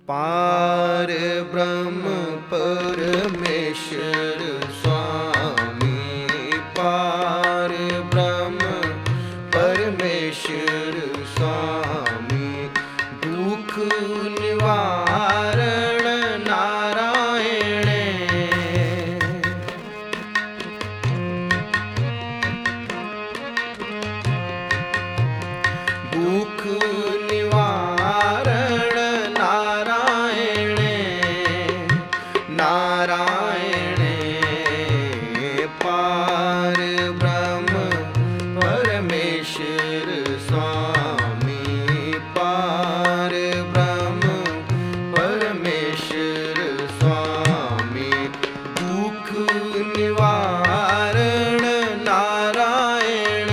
पार ब्रह्म परमेश्वर स्वामी, पार ब्रह्म परमेश्वर स्वामी, दुख निवारण नारायण। दुख निवारण नारायण, नारायण। पार ब्रह्म परमेश्वर स्वामी, पार ब्रह्म परमेश्वर स्वामी, दुख निवारण नारायण,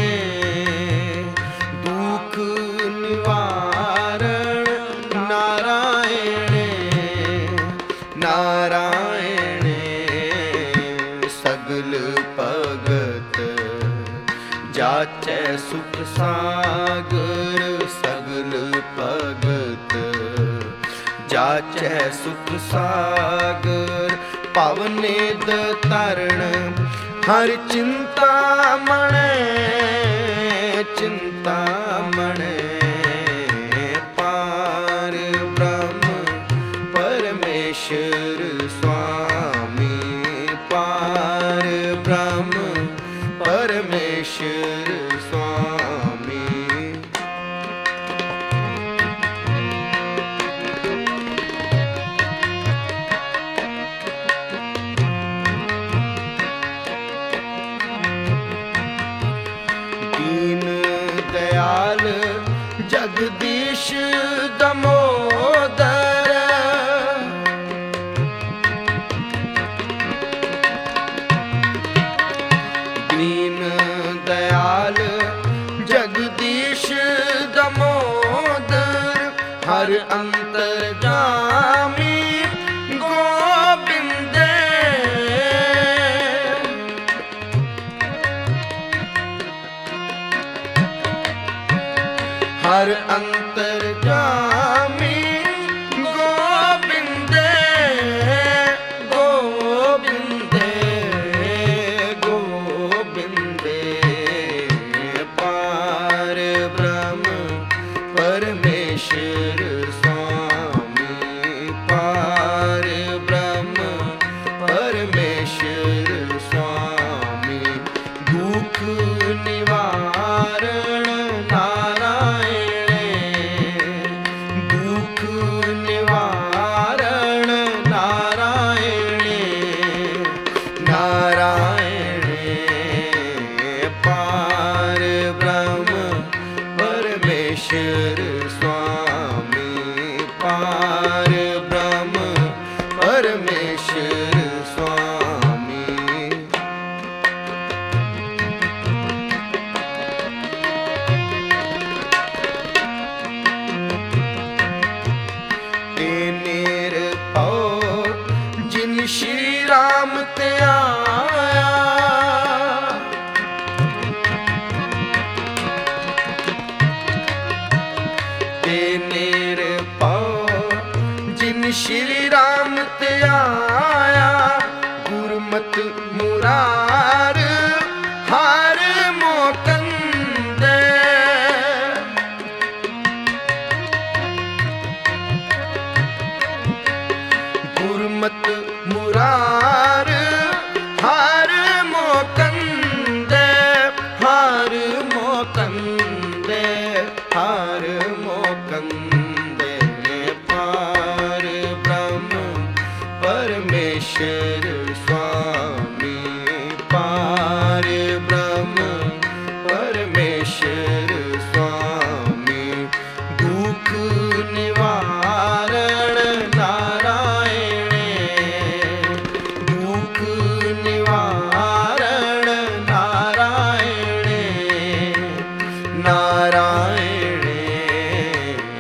दुख निवारण नारायण, नारायण। सगल भगत जाचै सुख सागर, सगल भगत जाचै सुख सागर, पवनेद तरण हर चिंता मणै, चिंता मणै। पार ब्रह्म परमेश्वर स्वामी, पार ब्रह्म परमेश्वर स्वामी। दीन दयाल जगदीश दमोदर, दीन दयाल जगदीश दमोदर, हर अंतर्जामी गोविंद। हर अंतर्जामी गोविंद, गोविंद, गोविंद। पार ब्रह्म परमेश्वर स्वामी, पार ब्रह्म परमेश्वर स्वामी, दुख निवारण नारायण, दुख निवारण नारायण, नारायण। पार ब्रह्म परमेश्वर स्वामी, पार ब्रह्म परमेश्वर स्वामी। तेनेर पाओ जिन श्री राम ते आया, तेनेर पाओ जिन श्री राम ते आया, गुरमत मुरार हर मोकंद। गुरमत मुरार हर मोकंद, हर मोकंद, हर मोकंद। पार ब्रह्म परमेश्वर स्वामी, पार ब्रह्म परमेश्वर स्वामी, दुख निवारण नारायण, दुख निवारण नारायण, नारायण।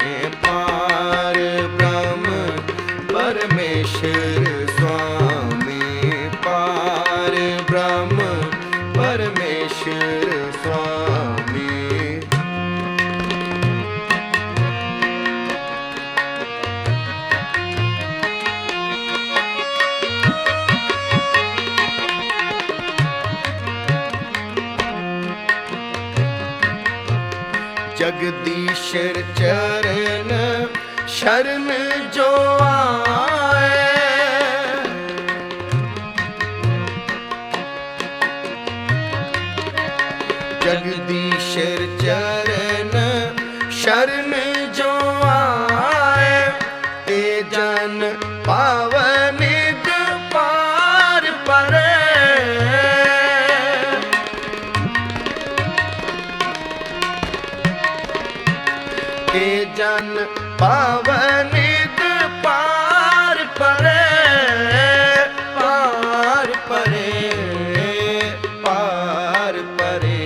पार ब्रह्म परमेश्वर स्वामी। जगदीशर चरण शरण जो आए, जगदीशर चरण शरण जो आए, ते जन पावनिक पार परे। ते जन पावनिक पार परे, पार परे, पार परे।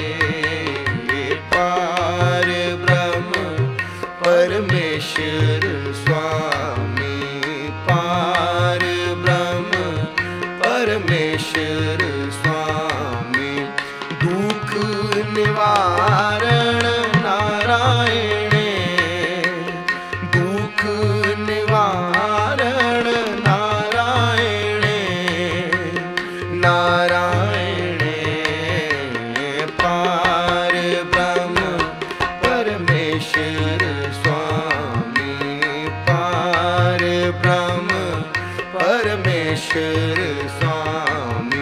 पार ब्रह्म परमेश्वर स्वामी, पार ब्रह्म परमेश्वर स्वामी। दुख निवारण नारायण, दुख निवारण नारायण, नारायण। पार ब्रह्म परमेश्वर स्वामी, पार ब्रह्म परमेश्वर स्वामी।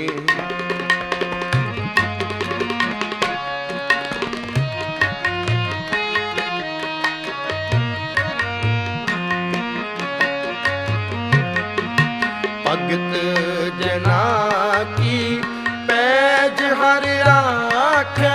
भगत जना की पैज हर राखे,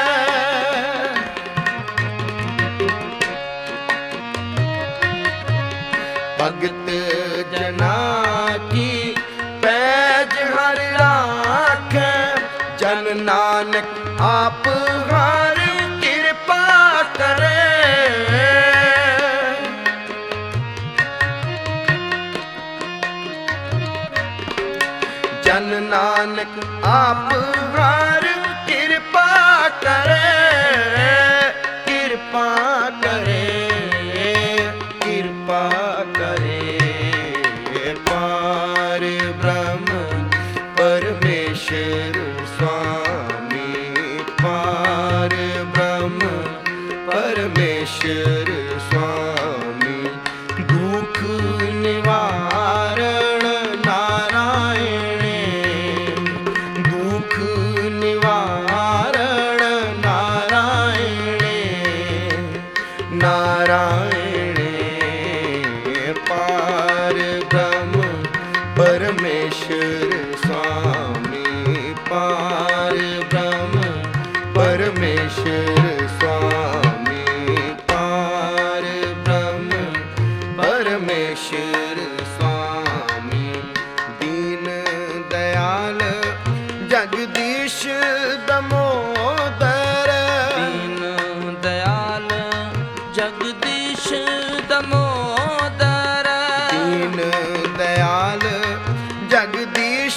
भगत जना की पैज हर राखे। जन नानक आप हर कृपा करे, जन नानक आप हर कृपा करे, कृपा करे, कृपा करे। पार ब्रह्म परमेश्वर स्वामी, पार ब्रह्म परमेश्वर स्वामी। दुख निवारण नारायण, दुख निवारण नारायण, नारायण। पार ब्रह्म परमेश्वर स्वामी, पार ब्रह्म परमेश्वर स्वामी, पार ब्रह्म परमेश्वर स्वामी। दीन दयाल जगदीश दमोदर, दीन दयाल जगदीश दमोदर, दीन दयाल जगदीश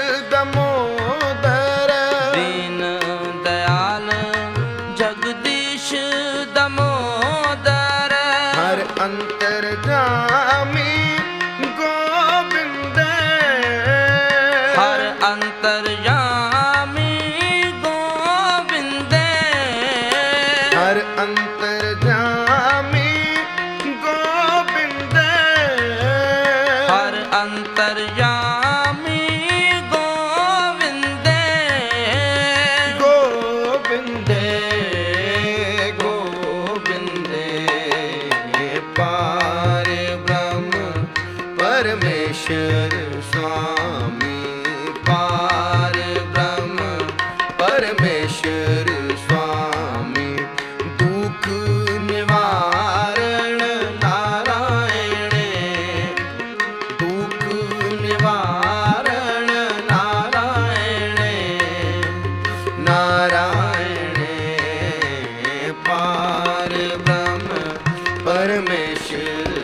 दमोदर। दीन दयाल जगदीश दमोदर। हर अंतर्यामी गोविंद, हर अंतर्यामी गोविंद, हर अंतर्यामी गोविंद, हर अंतर्यामी गोविंद, गोविंद, गोविंद। पार ब्रह्म परमेश्वर स्वामी, पार ब्रह्म परमेश्वर स्वामी। दुख निवारण नारायण, दुख निवारण नारायण, नारायण। पार ब्रह्म परमेश्वर